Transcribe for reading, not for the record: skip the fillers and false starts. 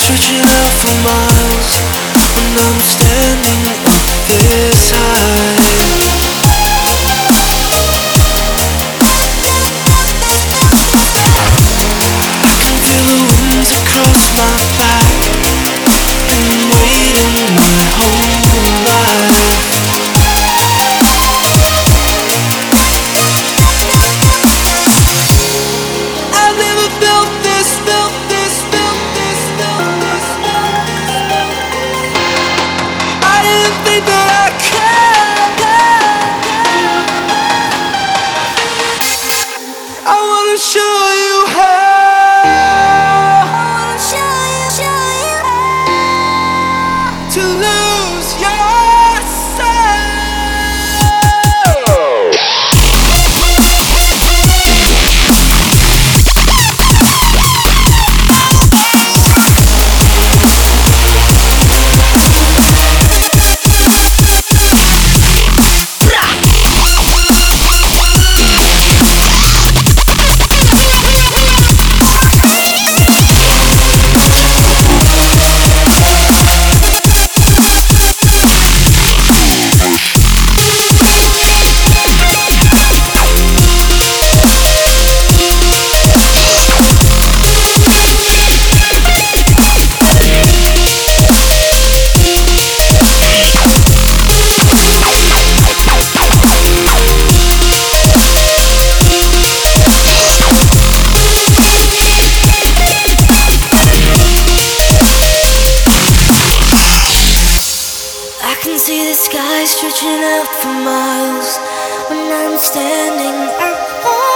stretching out for miles when I'm standing up this high. I can feel the winds across my back, been waiting my whole life. I've never felt this, felt this, felt this, felt this, felt this. I didn't think that I could. I wanna show you how. I wanna show you how to lose yourself. I can see the sky stretching out for miles when I'm standing up.